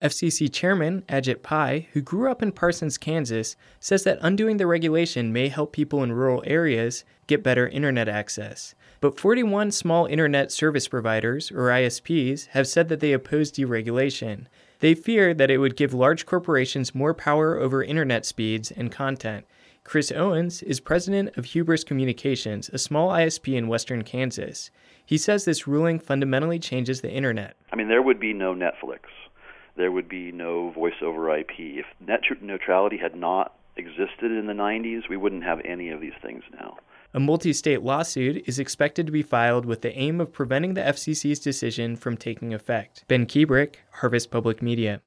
FCC Chairman Ajit Pai, who grew up in Parsons, Kansas, says that undoing the regulation may help people in rural areas get better internet access. But 41 small internet service providers, or ISPs, have said that they oppose deregulation. They fear that it would give large corporations more power over internet speeds and content. Chris Owens is president of Hubris Communications, a small ISP in western Kansas. He says this ruling fundamentally changes the internet. There would be no Netflix. There would be no voice over IP. If net neutrality had not existed in the 90s, we wouldn't have any of these things now. A multi-state lawsuit is expected to be filed with the aim of preventing the FCC's decision from taking effect. Ben Kiebrick, Harvest Public Media.